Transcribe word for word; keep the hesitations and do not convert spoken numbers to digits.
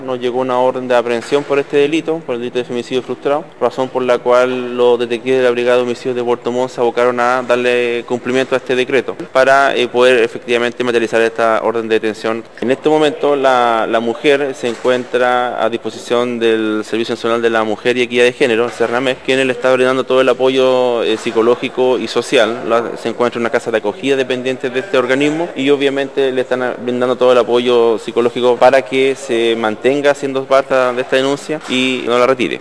Nos llegó una orden de aprehensión por este delito, por el delito de femicidio frustrado, razón por la cual los detectives de la Brigada de Homicidios de Puerto Montt se abocaron a darle cumplimiento a este decreto para eh, poder efectivamente materializar esta orden de detención. En este momento la, la mujer se encuentra a disposición del Servicio Nacional de la Mujer y Equidad de Género, el CERNAMES, quien le está brindando todo el apoyo eh, psicológico y social. La, se encuentra en una casa de acogida dependiente de este organismo y obviamente le están brindando todo el apoyo psicológico para que se mantenga siendo parte de esta denuncia y no la retire.